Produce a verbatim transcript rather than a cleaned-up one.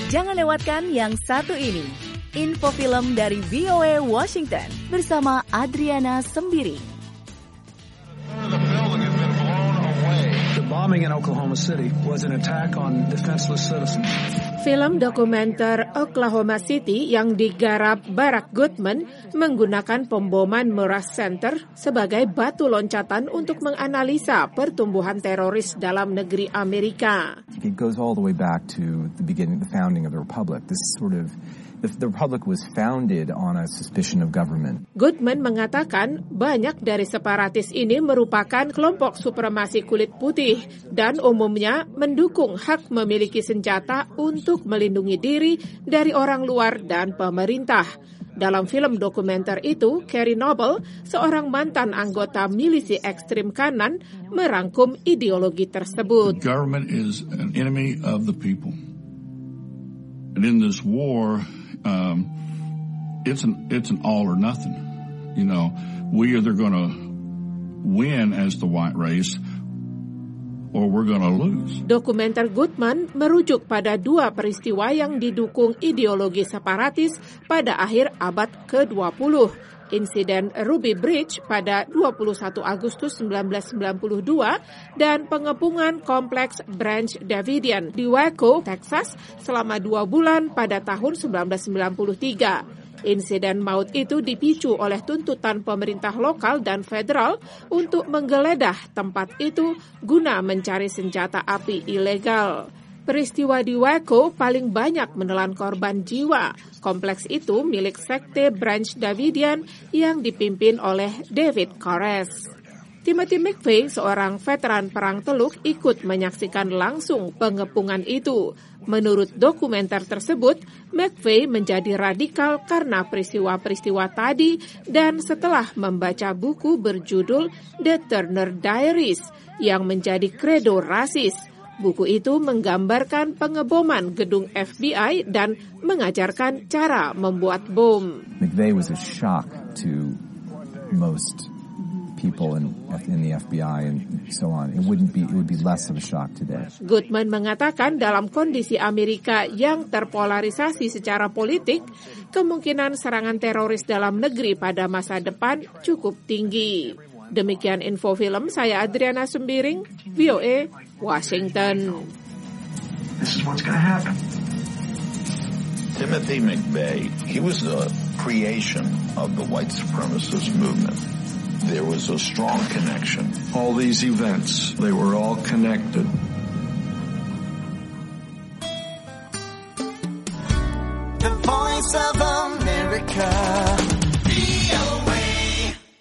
Jangan lewatkan yang satu ini. Info film dari V O A Washington bersama Adriana Sembiring. The bombing in Oklahoma City was an attack on defenseless citizens. Film dokumenter Oklahoma City yang digarap Barack Goodman menggunakan pemboman Murrah Center sebagai batu loncatan untuk menganalisa pertumbuhan teroris dalam negeri Amerika. It goes all the way back to the beginning, the founding of the Republic. This sort of The, the Republic was founded on a suspicion of government. Goodman mengatakan banyak dari separatis ini merupakan kelompok supremasi kulit putih dan umumnya mendukung hak memiliki senjata untuk melindungi diri dari orang luar dan pemerintah. Dalam film dokumenter itu, Carrie Noble, seorang mantan anggota milisi ekstrim kanan, merangkum ideologi tersebut. The government is an enemy of the people. And in this war, Um, it's an it's an all or nothing. You know, we either going to win as the white race, or we're going to lose. Dokumenter Goodman merujuk pada dua peristiwa yang didukung ideologi separatis pada akhir abad ke dua puluh. Insiden Ruby Bridge pada dua puluh satu Agustus seribu sembilan ratus sembilan puluh dua dan pengepungan kompleks Branch Davidian di Waco, Texas selama dua bulan pada tahun seribu sembilan ratus sembilan puluh tiga. Insiden maut itu dipicu oleh tuntutan pemerintah lokal dan federal untuk menggeledah tempat itu guna mencari senjata api ilegal. Peristiwa di Waco paling banyak menelan korban jiwa. Kompleks itu milik sekte Branch Davidian yang dipimpin oleh David Koresh. Timothy McVeigh, seorang veteran Perang Teluk, ikut menyaksikan langsung pengepungan itu. Menurut dokumenter tersebut, McVeigh menjadi radikal karena peristiwa-peristiwa tadi dan setelah membaca buku berjudul The Turner Diaries yang menjadi kredo rasis. Buku itu menggambarkan pengeboman gedung F B I dan mengajarkan cara membuat bom. McVeigh was a shock to most people in, in the F B I and so on. It wouldn't be, it would be less of a shock today. Goodman mengatakan dalam kondisi Amerika yang terpolarisasi secara politik, kemungkinan serangan teroris dalam negeri pada masa depan cukup tinggi. Demikian info film, saya Adriana Sembiring, V O A, Washington. This is what's going to happen. Timothy McVeigh, he was a creation of the white supremacist movement. There was a strong connection. All these events, they were all connected. The Voice of America.